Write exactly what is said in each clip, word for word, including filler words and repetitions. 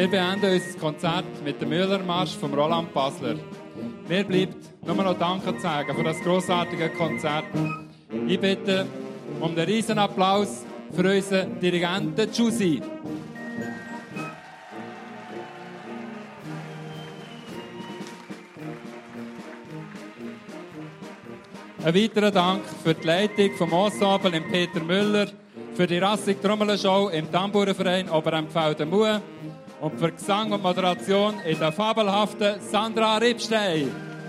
Wir beenden unser Konzert mit dem Müllermarsch von Roland Basler. Mir bleibt nur noch Danke zu sagen für das grossartige Konzert. Ich bitte um einen riesen Applaus für unseren Dirigenten Giussi. Ein weiterer Dank für die Leitung vom Ensemble im Peter Müller, für die Rassig Trommelshow im Tambourverein Oberempfelden-Mue und für Gesang und Moderation in der fabelhaften Sandra Ripstein.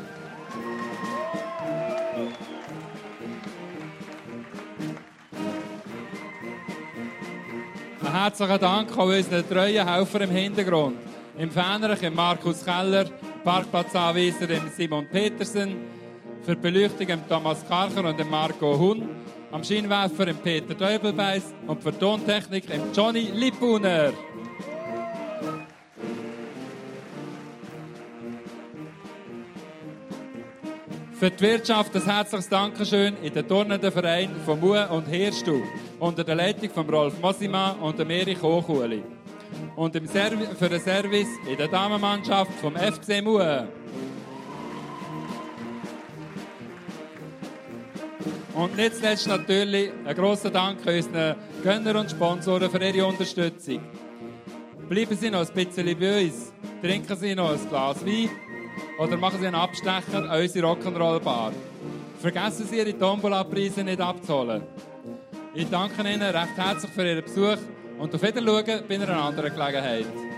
Ein herzlichen Dank an unseren treuen Helfer im Hintergrund. Im Fähnerich im Markus Keller, Parkplatzanweiser im Simon Petersen, für die Beleuchtung im Thomas Karcher und im Marco Hun, am Scheinwerfer im Peter Döbelbeis und für die Tontechnik im Johnny Lippuner. Für die Wirtschaft ein herzliches Dankeschön in den turnenden Verein von Mue und Hirstu unter der Leitung von Rolf Mosima und dem Erich Hochuli. Und im Serv- für den Service in der Damenmannschaft vom F C Mue. Und nicht zuletzt natürlich ein grosser Dank an unseren Gönner und Sponsoren für ihre Unterstützung. Bleiben Sie noch ein bisschen bei uns, trinken Sie noch ein Glas Wein oder machen Sie einen Abstecher an unsere Rock'n'Roll-Bar. Vergessen Sie Ihre Tombola-Preise nicht abzuholen. Ich danke Ihnen recht herzlich für Ihren Besuch und auf Wiedersehen bei einer anderen Gelegenheit.